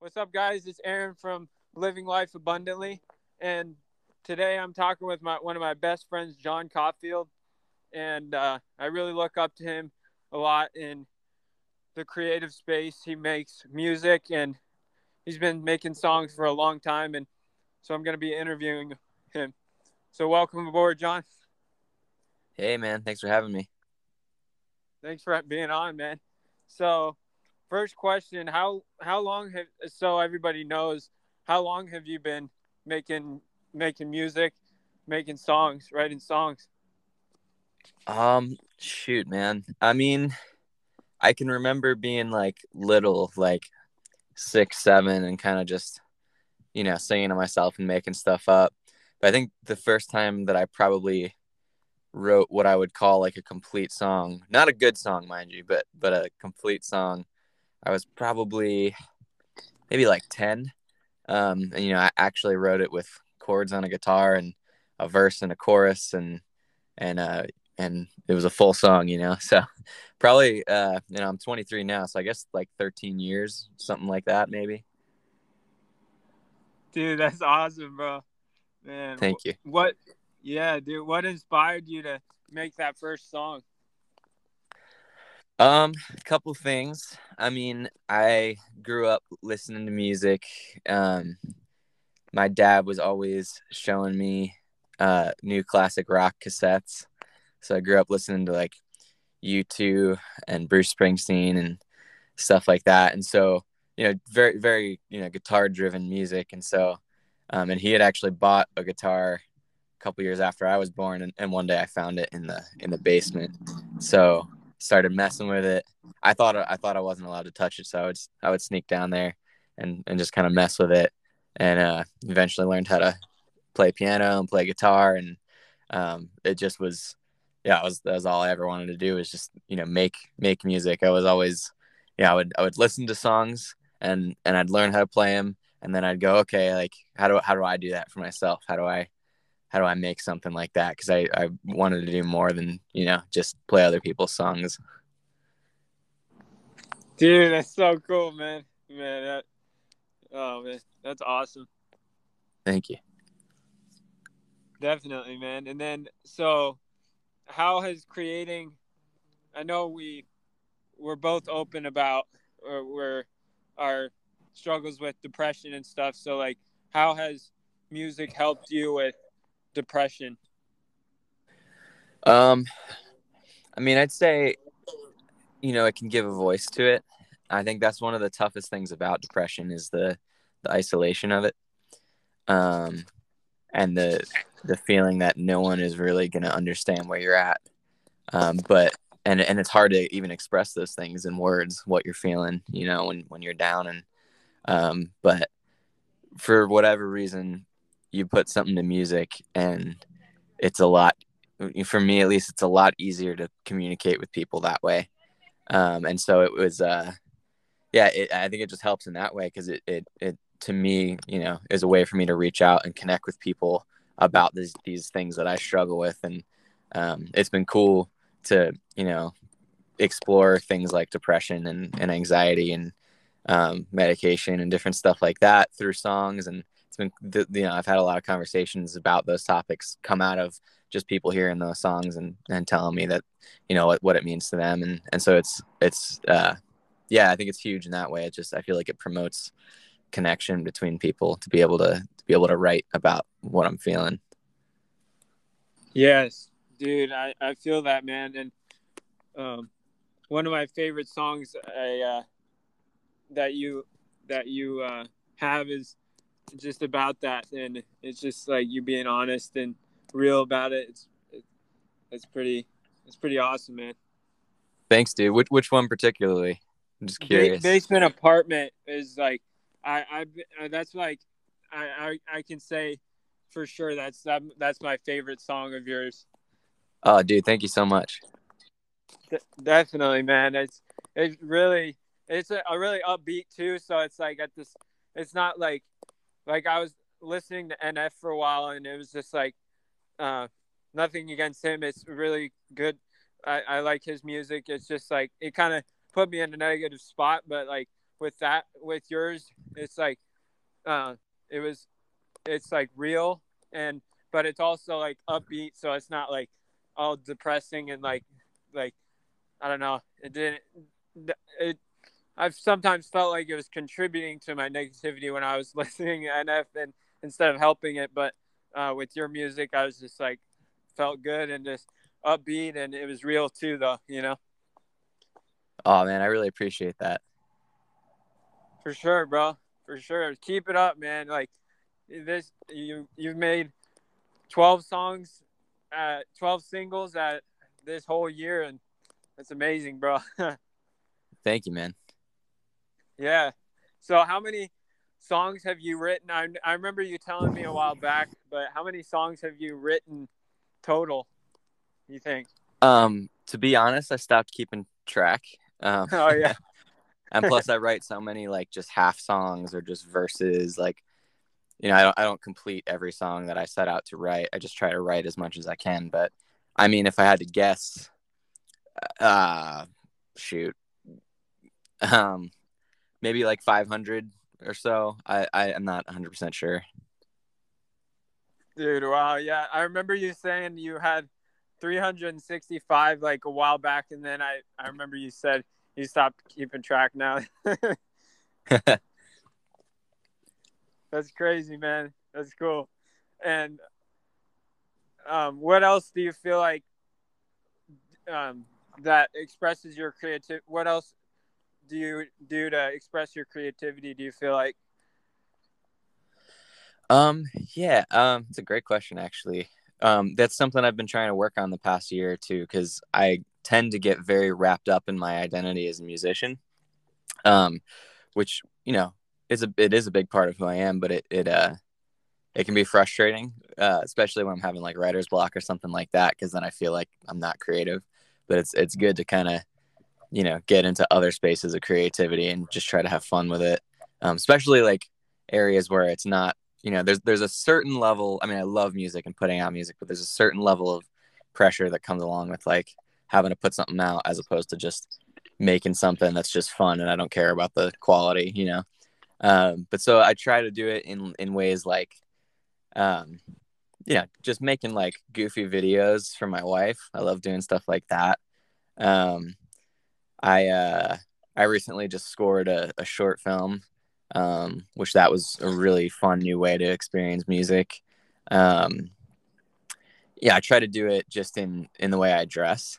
What's up, guys? It's Aaron from Living Life Abundantly, and today I'm talking with one of my best friends, John Caulfield, and I really look up to him a lot in the creative space. He makes music, and he's been making songs for a long time, and so I'm going to be interviewing him. So, welcome aboard, John. Hey man, thanks for having me. Thanks for being on, man. So, first question: how long have so everybody knows? How long have you been making making music, making songs, writing songs? Shoot, man. I can remember being like little, like 6, 7, and kind of just, singing to myself and making stuff up. But I think the first time that I probably wrote what I would call like a complete song, not a good song, mind you, but a complete song, I was probably maybe like 10. And I actually wrote it with chords on a guitar and a verse and a chorus and and it was a full song. So probably I'm 23 now, so I guess like 13 years, something like that, maybe. Dude, that's awesome, bro. Man, Thank you. what? Yeah, dude, what inspired you to make that first song? A couple things. I grew up listening to music. My dad was always showing me new classic rock cassettes, so I grew up listening to like U2 and Bruce Springsteen and stuff like that. And so, very, very, guitar driven music. And so, and he had actually bought a guitar a couple years after I was born. And one day I found it in the basement. So started messing with it. I thought I wasn't allowed to touch it. So I would sneak down there and just kind of mess with it. And, eventually learned how to play piano and play guitar. And, it just was, yeah, that was all I ever wanted to do, was just, make music. I was always, I would listen to songs and I'd learn how to play them, and then I'd go, okay, like how do I do that for myself? How do I make something like that? Because I wanted to do more than just play other people's songs. Dude, that's so cool, man. Man, oh man, that's awesome. Thank you. Definitely, man. And then, so how has creating? I know we're both open about where our struggles with depression and stuff. So, like, how has music helped you with depression? Um, I'd say it can give a voice to it. I think that's one of the toughest things about depression is the isolation of it, um, and the feeling that no one is really going to understand where you're at. But and it's hard to even express those things in words, what you're feeling, when you're down. And but for whatever reason, you put something to music, and it's a lot, for me at least, it's a lot easier to communicate with people that way. And so it was, yeah, I think it just helps in that way, because it to me, is a way for me to reach out and connect with people about these things that I struggle with. And it's been cool to explore things like depression and anxiety and medication and different stuff like that through songs. And it's been, I've had a lot of conversations about those topics come out of just people hearing those songs and telling me that, what it means to them. And so yeah, I think it's huge in that way. I feel like it promotes connection between people to be able to write about what I'm feeling. Yes, dude, I feel that, man. And um, one of my favorite songs that you that you have is just about that, and it's just like you being honest and real about it. It's pretty it's pretty awesome, man. Thanks, dude. Which one particularly? I'm just curious. Basement apartment is like that's like I can say for sure that's my favorite song of yours. Oh, dude, thank you so much. Definitely, man. It's really it's a really upbeat too. So it's like at this, it's not like I was listening to NF for a while, and it was just like uh, nothing against him. It's really good. I like his music. It's just like it kind of put me in a negative spot. But like with yours, it's like uh it was it's like real, and but it's also like upbeat, so it's not like all depressing and like I don't know. It didn't. It. I've sometimes felt like it was contributing to my negativity when I was listening to NF and instead of helping it. But with your music, I was just like felt good and just upbeat, and it was real too, though. You know. Oh man, I really appreciate that. For sure, bro. For sure. Keep it up, man. Like this, you've made 12 songs, 12 singles at this whole year, and that's amazing, bro. Thank you, man. Yeah. So how many songs have you written? I remember you telling me a while back, but how many songs have you written total, you think? To be honest, I stopped keeping track. Oh yeah. And plus I write so many like just half songs or just verses. Like, I don't complete every song that I set out to write. I just try to write as much as I can. But I mean, if I had to guess, shoot, um, maybe like 500 or so. I am not 100% sure. Dude, wow. Yeah. I remember you saying you had 365 like a while back, and then I remember you said you stopped keeping track now. That's crazy, man. That's cool. And what else do you feel like um, that expresses your creativity? What else do you do to express your creativity? Do you feel like? Yeah, it's a great question, actually. That's something I've been trying to work on the past year or two, because I tend to get very wrapped up in my identity as a musician, um, which, it is a big part of who I am, but it can be frustrating, especially when I'm having like writer's block or something like that, because then I feel like I'm not creative. But it's good to kind of, get into other spaces of creativity and just try to have fun with it, especially like areas where it's not, there's a certain level. I mean, I love music and putting out music, but there's a certain level of pressure that comes along with like having to put something out as opposed to just making something that's just fun and I don't care about the quality. But so I try to do it in ways like, um, just making like goofy videos for my wife. I love doing stuff like that. Um, I I recently just scored a short film, which that was a really fun new way to experience music. Um, yeah, I try to do it just in the way I dress.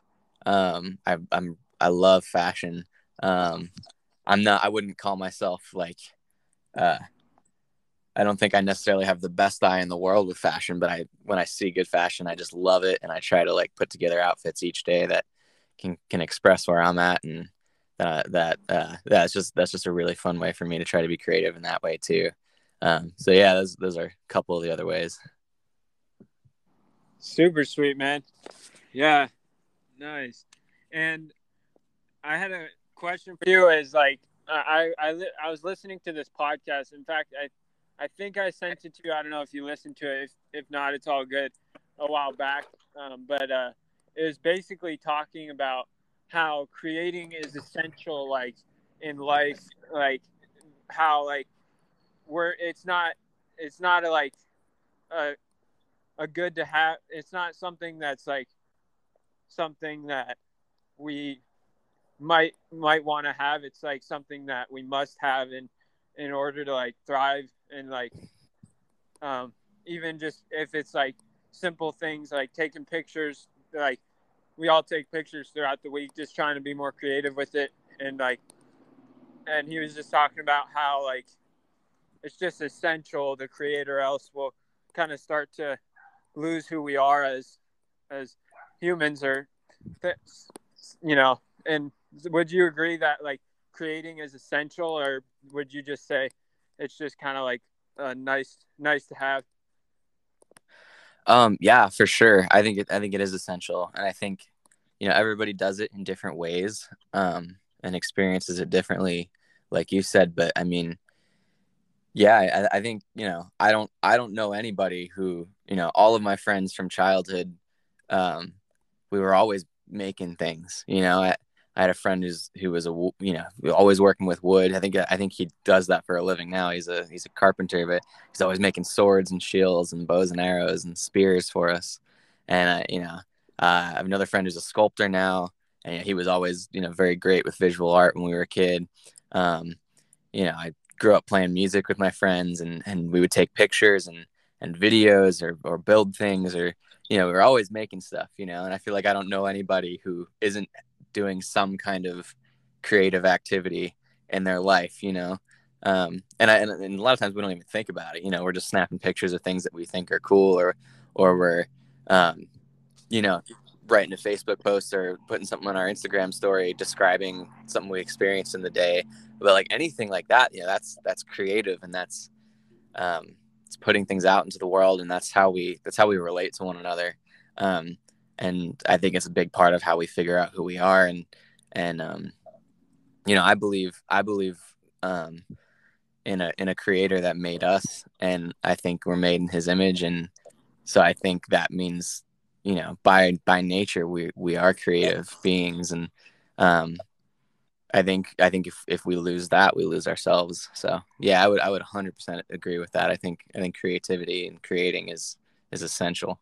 I love fashion. Um, I wouldn't call myself like, uh, I don't think I necessarily have the best eye in the world with fashion, but when I see good fashion, I just love it, and I try to like put together outfits each day that can express where I'm at, and that's just a really fun way for me to try to be creative in that way too. So yeah, those are a couple of the other ways. Super sweet, man. Yeah, nice. And I had a question for you. Is like I was listening to this podcast. In fact, I think I sent it to you. I don't know if you listened to it. If not, it's all good. A while back, but it was basically talking about how creating is essential, like in life, like how like where it's not a like a a good to have. It's not something that's like something that we might want to have. It's like something that we must have in order to like thrive, and like um even just if it's like simple things like taking pictures, like we all take pictures throughout the week, just trying to be more creative with it. And like, and he was just talking about how like it's just essential to create, or else we'll kind of start to lose who we are as humans, or you know. And would you agree that like creating is essential, or would you just say it's just kind of like nice to have? Yeah, for sure. I think it is essential, and I think everybody does it in different ways, and experiences it differently, like you said. But I mean, yeah, I think I don't know anybody who all of my friends from childhood, um, we were always making things. I had a friend who was always working with wood. I think he does that for a living now. He's a carpenter, but he's always making swords and shields and bows and arrows and spears for us. And I have another friend who's a sculptor now, and he was always very great with visual art when we were a kid. I grew up playing music with my friends, and we would take pictures and videos or build things, or we were always making stuff, and I feel like I don't know anybody who isn't doing some kind of creative activity in their life, and a lot of times we don't even think about it. We're just snapping pictures of things that we think are cool, or we're writing a Facebook post or putting something on our Instagram story describing something we experienced in the day. But like anything like that, that's creative, and that's it's putting things out into the world, and that's how we relate to one another. And I think it's a big part of how we figure out who we are. And I believe in a creator that made us, and I think we're made in his image. And so I think that means, by nature, we are creative beings. And I think if we lose that, we lose ourselves. So yeah, I would 100% agree with that. I think creativity and creating is essential.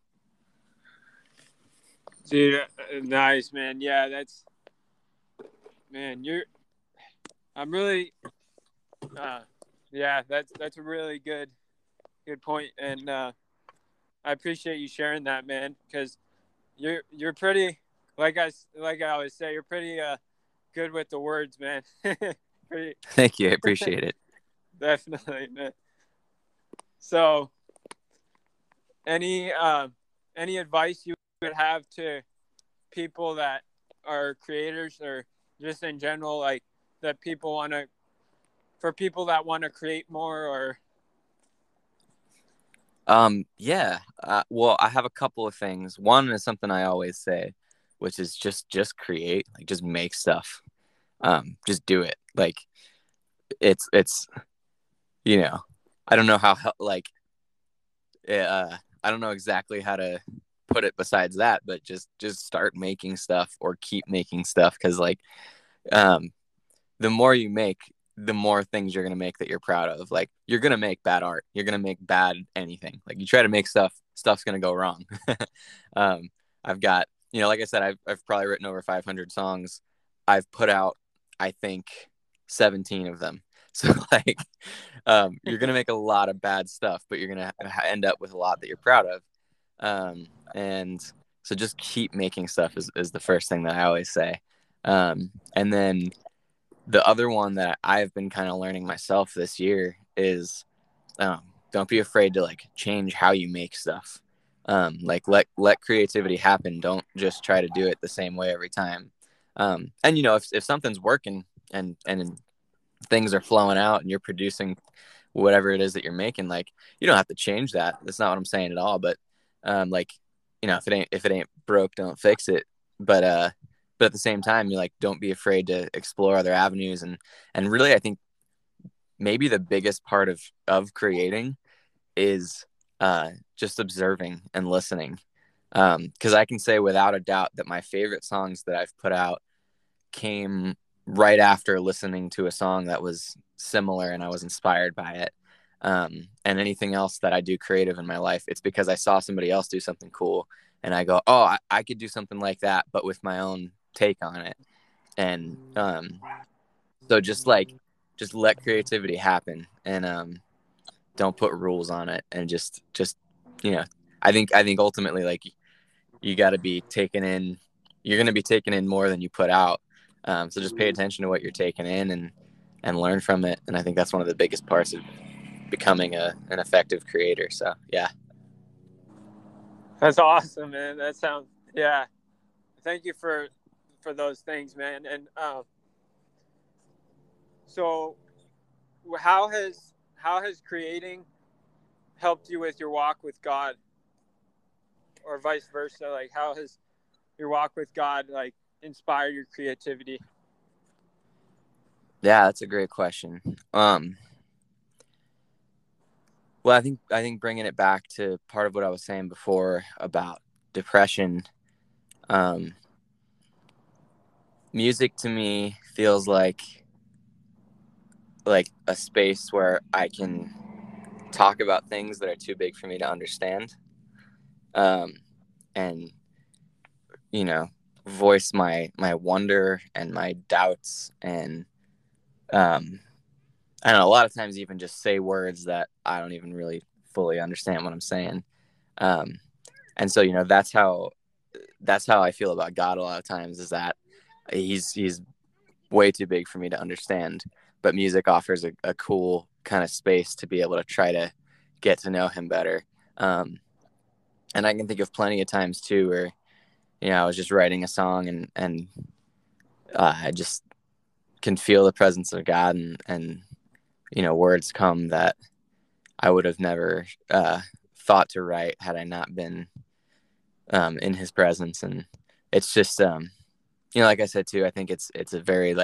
Dude, nice, man. Yeah, I'm really, yeah, that's a really good point. And I appreciate you sharing that, man, because you're pretty, like I always say, you're pretty good with the words, man. Pretty, Thank you. I appreciate it. definitely, man. So, any advice you would have to people that are creators, or just in general, like that for people that want to create more, or yeah. Well, I have a couple of things. One is something I always say, which is just create, like just make stuff. Just do it. Like it's I don't know how like I don't know exactly how to put it besides that, but just start making stuff or keep making stuff, because like the more you make, the more things you're going to make that you're proud of. Like you're going to make bad art, you're going to make bad anything. Like you try to make stuff's going to go wrong. I've got, like I said, I've probably written over 500 songs. I've put out, I think, 17 of them. So like you're going to make a lot of bad stuff, but you're going to end up with a lot that you're proud of. And so just keep making stuff is the first thing that I always say. And then the other one that I've been kind of learning myself this year is don't be afraid to like change how you make stuff. Like let creativity happen. Don't just try to do it the same way every time. And if something's working and things are flowing out and you're producing whatever it is that you're making, like you don't have to change that. That's not what I'm saying at all. But if it ain't broke, don't fix it. But at the same time, you like don't be afraid to explore other avenues. And really, I think maybe the biggest part of creating is just observing and listening. Because I can say without a doubt that my favorite songs that I've put out came right after listening to a song that was similar and I was inspired by it. And anything else that I do creative in my life, it's because I saw somebody else do something cool and I go, oh, I could do something like that, but with my own take on it. And so just let creativity happen, and don't put rules on it. And just I think ultimately, like, you got to be taking in, you're going to be taking in more than you put out. So just pay attention to what you're taking in and learn from it. And I think that's one of the biggest parts of becoming an effective creator. So yeah. that's awesome, man. That sounds, yeah. Thank you for those things, man. And so how has creating helped you with your walk with God, or vice versa? Like, how has your walk with God like inspired your creativity? Yeah, that's a great question. Well, I think bringing it back to part of what I was saying before about depression, music to me feels like a space where I can talk about things that are too big for me to understand, um, and you know, voice my wonder and my doubts, and um, I don't know. A lot of times, even just say words that I don't even really fully understand what I'm saying. Um, and so, that's how I feel about God a lot of times, is that he's way too big for me to understand, but music offers a cool kind of space to be able to try to get to know him better. Um, and I can think of plenty of times too where, I was just writing a song, and I just can feel the presence of God, and words come that I would have never thought to write had I not been in his presence. And it's just, like I said too, I think it's a very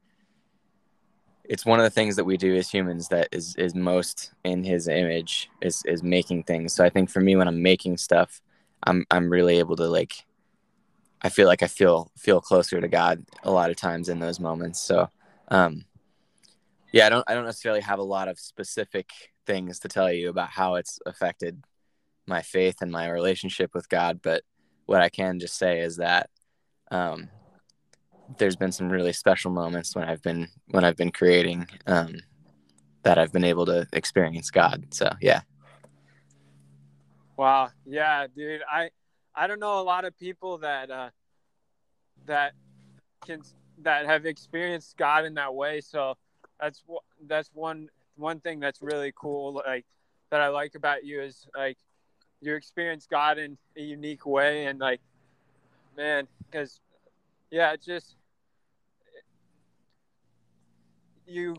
it's one of the things that we do as humans that is most in his image, is making things. So I think for me, when I'm making stuff, I'm really able to I feel like I feel closer to God a lot of times in those moments. So um, yeah, I don't necessarily have a lot of specific things to tell you about how it's affected my faith and my relationship with God, but what I can just say is that um, there's been some really special moments when I've been creating, that I've been able to experience God. So yeah. Wow. Yeah, dude. I don't know a lot of people that can that have experienced God in that way. So that's one thing that's really cool. Like that I like about you is like you experience God in a unique way, and like man, because yeah, it's just you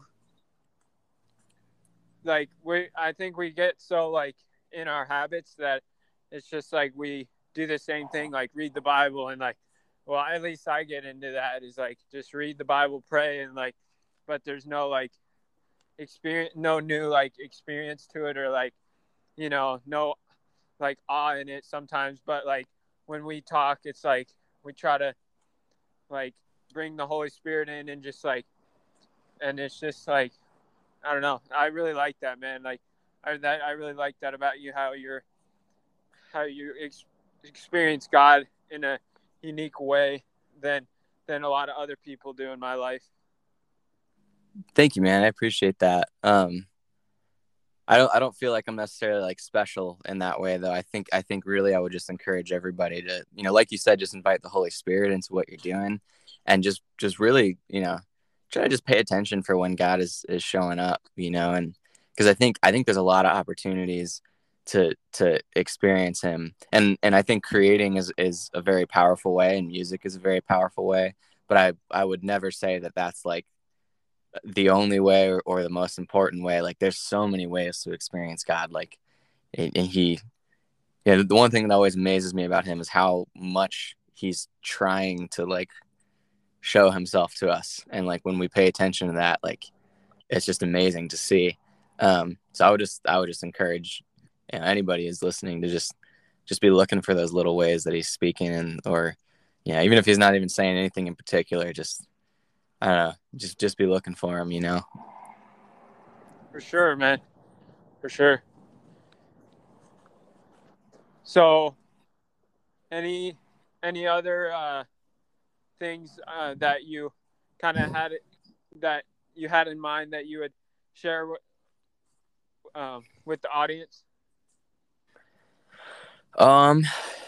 like we. I think we get so like in our habits that it's just like we do the same thing, like read the Bible and like. Well, at least I get into that is like just read the Bible, pray, and like, but there's no like experience, no new like experience to it, or like no like awe in it sometimes. But like when we talk, it's like we try to like bring the Holy Spirit in and just like, and it's just like I don't know. I really like that, man. Like I really like that about you, how you experience God in a unique way than than a lot of other people do in my life. Thank you, man. I appreciate that. I don't feel like I'm necessarily special in that way, though. I think really I would just encourage everybody to, like you said, just invite the Holy Spirit into what you're doing, and just really, try to just pay attention for when God is showing up, and because I think there's a lot of opportunities to experience him, and I think creating is a very powerful way, and music is a very powerful way, but I would never say that that's the only way, or the most important way. Like there's so many ways to experience God. And he, yeah, the one thing that always amazes me about him is how much he's trying to show himself to us. And when we pay attention to that, it's just amazing to see. So I would just encourage, anybody who's listening to just be looking for those little ways that he's speaking, and or even if he's not even saying anything in particular, just I don't know, just be looking for him. For sure, man. For sure. So any any other things that you kind of had that you had in mind that you would share with the audience? Um,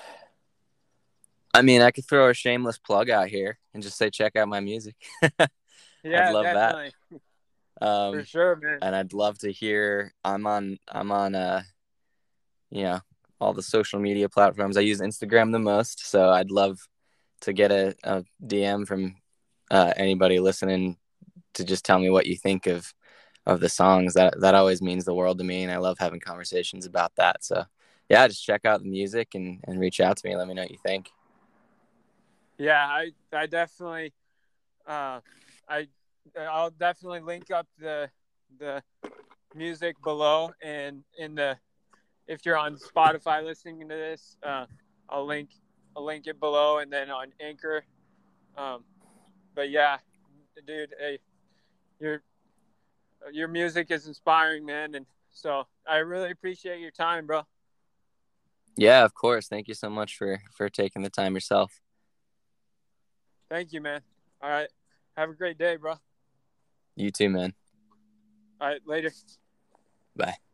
I mean, I could throw a shameless plug out here and just say, check out my music. I'd Yeah, love that. definitely. For Um, sure, man. and I'd love to hear. I'm on you know, all the social media platforms. I use Instagram the most, so I'd love to get a DM from anybody listening to just tell me what you think of the songs. That always means the world to me, and I love having conversations about that. So yeah, just check out the music and reach out to me. Let me know what you think. Yeah, I definitely uh I I'll definitely link up the music below, and in the if you're on Spotify listening to this, I'll link it below, and then on Anchor, um, but yeah, dude, hey, your music is inspiring, man, and so I really appreciate your time, bro. Yeah, of course. Thank you so much for taking the time yourself. Thank you, man. All right, have a great day, bro. You too, man. All right, later. Bye.